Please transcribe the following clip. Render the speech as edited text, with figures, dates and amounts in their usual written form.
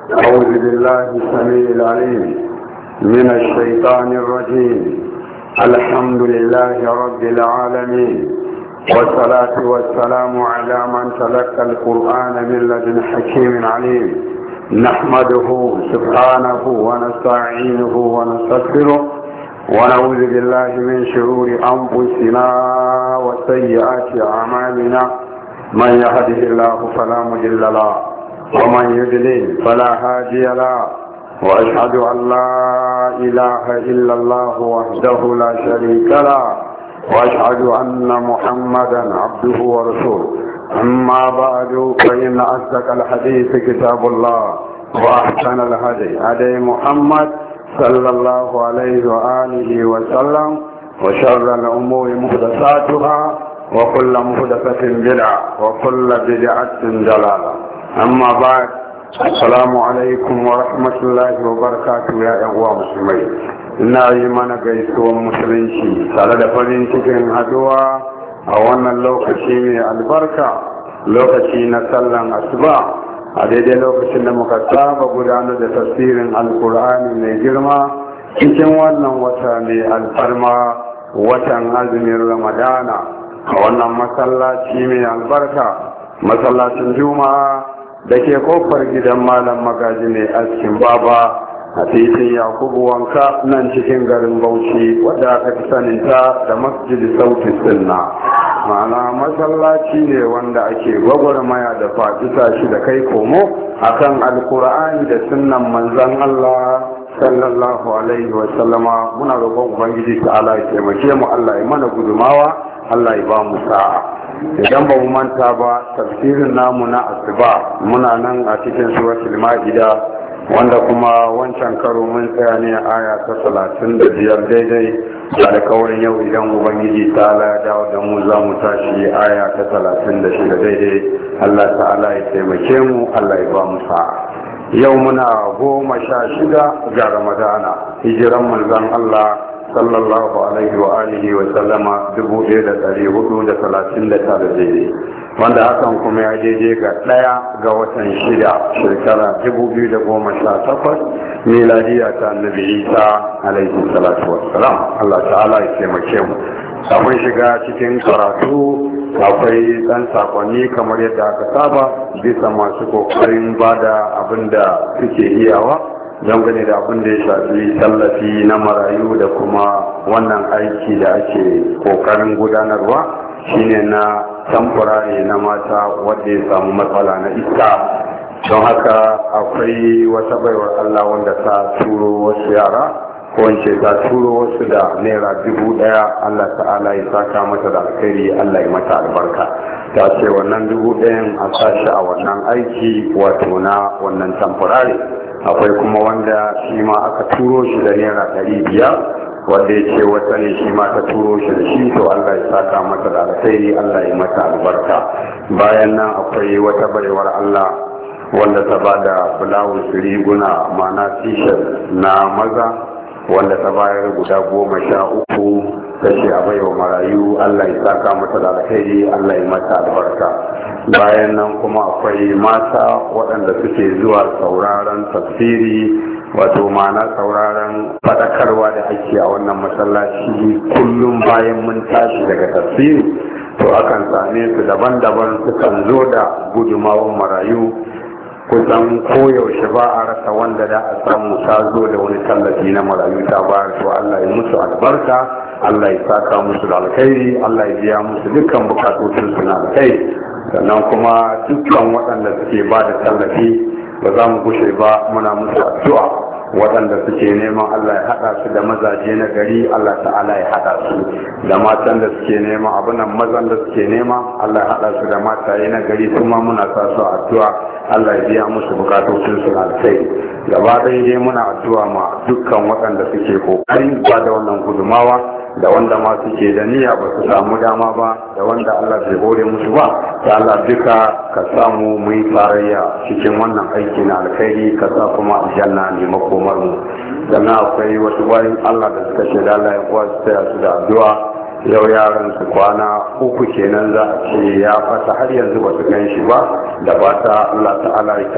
أعوذ بالله السميع العليم من الشيطان الرجيم. الحمد لله رب العالمين، والصلاة والسلام على من تلقى القرآن من لدن حكيم عليم. نحمده سبحانه ونستعينه ونستغفره ونعوذ بالله من شرور أنفسنا وسيئات أعمالنا. من يهده الله فلا مضل له ومن يضلل فلا هادي له، وأشهد أن لا إله إلا الله وحده لا شريك له، وأشهد أن محمدا عبده ورسوله. أما بعد، فإن أصدق الحديث كتاب الله، وأحسن الهدي هدي محمد صلى الله عليه وآله وسلم، وشر الأمور محدثاتها، وكل محدثة بدعة، وكل بدعة ضلالة. أما بعد، السلام عليكم ورحمة الله وبركاته يا أخوة مسلمين. ina yi mana gaisuwan musulunci tare da farin cikin haduwa a wannan lokaci mai albarka, lokaci na sallan asuba, a daidai lokacin da muka saba gudanar da tafsirin alkur'ani mai girma cikin wannan wata mai alfarma, watan azumin ramadana, a wannan masallaci mai albarka, masallacin juma'a da ke kofar gidan malam magaji mai askin baba a titin yakubu wanka nan cikin garin bauchi, wadda aka fi saninta da masjidi sauti sunna. ma'ana masallaci ne wanda ake gwagwarmaya da fatisa shi da kai komo akan alkur'ani da sunnan manzon Allah sallallahu alaihi wa sallama. muna roƙon ubangiji ta'ala ya taimake mu, Allah ya mana gudumawa, Allah ya ba mu sa'a. idan ba mu manta ba, tafsirin namu na asuba muna nan a cikin suratul ma'ida, wanda kuma wancan karo mun tsaya ne a aya ta 35 daidai, da alkawarin yau idan ubangiji ta'ala ya dawo da mu za mu tashi aya ta 36 daidai. Allah ta'ala ya taimake mu, Allah ya ba mu sa'a. yau muna 16 ga ramadana, hijiran manzon Allah sallallahu alaihi wa alihi wa sallama 1439 daidai, wanda hakan kuma ya daidai ga 1 ga watan 6 shekara 2018 miladiya ta annabi Isa alaihi salatu wassalam. Allah ta'ala ya taimake mu. kafin shiga cikin karatu akwai dan sakonni kamar yadda aka saba, bisa masu kokarin bada abin da suke iyawa dangane da abin da ya shafi tallafi na marayu da kuma wannan aiki da ake kokarin gudanarwa shine na tamfurare na mata wadda ya samu matsala na iska. don haka akwai wata baiwar Allah wanda ta turo wasu yara, ko wance ta turo wasu da naira 1000. Allah ta'ala ya saka mata da alkhairi, Allah ya mata albarka. ta ce wannan 1000 a sashi a wannan aiki wato na wannan tamfurare. akwai kuma wanda shi ma aka turo shi da naira 500, wanda ya ce wata ne shi ma ta turo shi da shi, to Allah ya saka mata da alkhairi, Allah ya mata albarka. bayan nan akwai wata barewar Allah wanda ta ba da bulawus riguna, mana t-shirt na maza, wanda ta bayar guda 13 ta ce a baiwa marayu. Allah ya saka mata da alkhairi, Allah ya mata albarka. bayan nan kuma akwai mata waɗanda suke zuwa sauraron tafsiri, wato ma'ana sauraron faɗakarwa da ake a wannan masallaci kullum bayan mun tashi daga tafsiri, to akan same su daban-daban, sukan zo da gudumawan marayu. kusan koyaushe ba a rasa wanda da a samu ta zo da wani tallafi na marayu ta bayar. to Allah ya musu albarka, Allah ya saka musu da alkhairi, Allah ya biya musu dukkan bukatocinsu na alkhairi. sannan kuma dukkan waɗanda suke ba da tallafi ba za mu kushe ba, muna musu addu'a. waɗanda suke neman Allah ya haɗa su da mazaje na gari, Allah ta'ala ya haɗa su da matan da suke neman abunan mazan da suke nema, Allah ya haɗa su da mataye na gari, kuma muna sa su addu'a, Allah ya biya musu bukatocinsu na alkhairi. gaba ɗaya dai muna addu'a ma dukkan waɗanda suke kokarin ba da wannan gudumawa, da wanda ma suke da niyya ba su samu dama ba, da wanda Allah bai hore musu ba. ya Allah duka ka samu mu yi tarayya cikin wannan aiki na alkhairi, ka sa kuma aljanna ne makomar mu. sannan akwai wasu bayan Allah da suka ce Allah ya kuwa su taya su da addu'a. yau yaran su kwana 3 kenan za a ce ya fata, har yanzu ba su gan shi ba. da fata Allah ta'ala ya